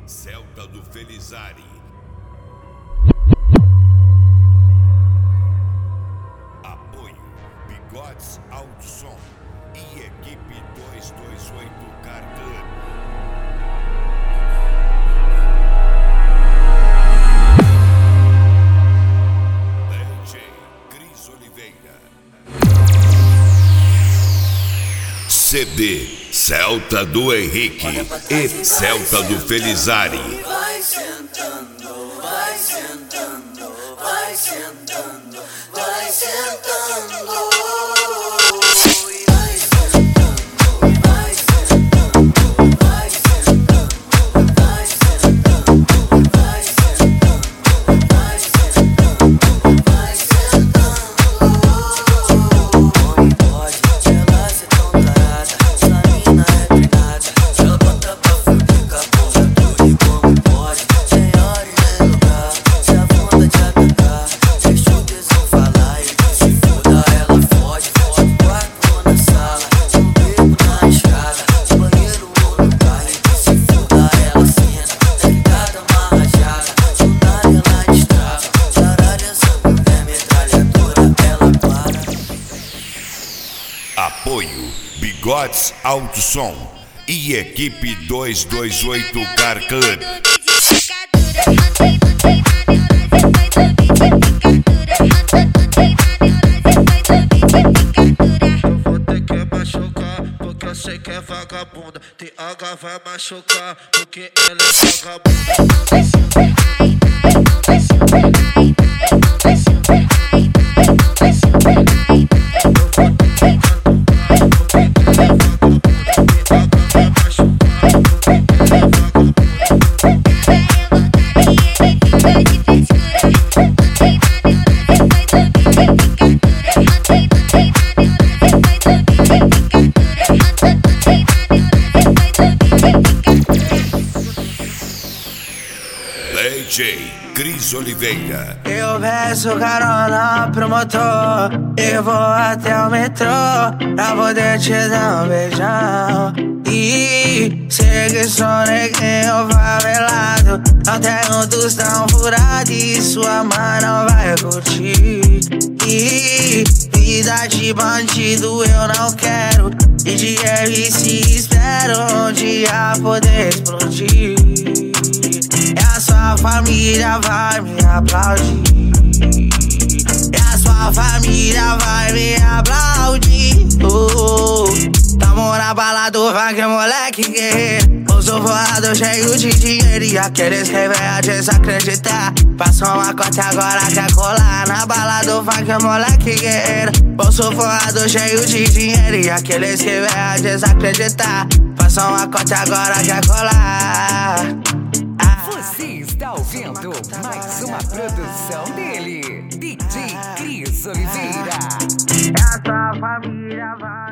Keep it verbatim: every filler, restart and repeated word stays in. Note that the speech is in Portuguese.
Celta do Felizari. Apoio Bigodes Alto Som e Equipe duzentos e vinte e oito Car Club. D J Cris Oliveira. C D Celta do Henrique e Celta do Felizari. Vai sentando, vai sentando, vai sentando, vai sentando. Apoio Bigodes Alto Som e Equipe duzentos e vinte e oito Car Club. Eu vou ter que machucar, porque eu sei que é vagabunda. T H vai machucar, porque ela é vagabunda. D J Cris Oliveira. Eu peço carona pro motor, eu vou até o metrô pra poder te dar um beijão. E sei que sou neguinho favelado, não tenho tostão furado e sua mãe não vai curtir. E vida de bandido eu não quero, e de R C espero um dia poder explodir. E a sua família vai me aplaudir, e a sua família vai me aplaudir. Oh, tamo na balada, vai que moleque guerreiro. Eu sou voado, cheio de dinheiro, e aqueles que vêm a desacreditar passou uma cota agora quer colar. Na balada, vai que moleque guerreiro. Eu sou voado, cheio de dinheiro, e aqueles que vêm a desacreditar passou uma cota agora quer colar. Você está ouvindo mais uma produção dele, D J Cris Oliveira. E a sua família vai